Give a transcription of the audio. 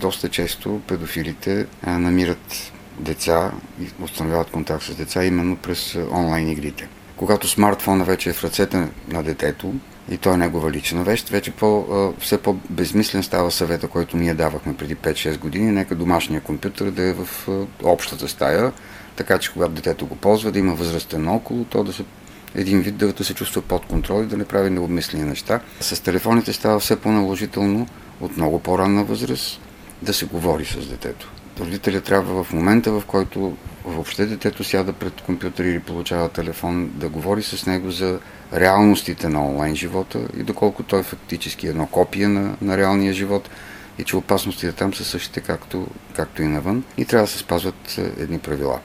доста често педофилите намират деца и установяват контакт с деца именно през онлайн игрите. Когато смартфона вече е в ръцете на детето и той е негова лична вещ, вече все по-безмислен става съвета, който ние давахме преди 5-6 години. Нека домашния компютър да е в общата стая, така че когато детето го ползва, да има възрастен наоколо, то един вид да се чувства под контрол и да не прави необмислени неща. С телефоните става все по-наложително от много по-ранна възраст да се говори с детето. Родителят трябва в момента, в който въобще детето сяда пред компютър или получава телефон, да говори с него за реалностите на онлайн живота и доколко той фактически е едно копие на реалния живот и че опасностите там са същите както и навън и трябва да се спазват едни правила.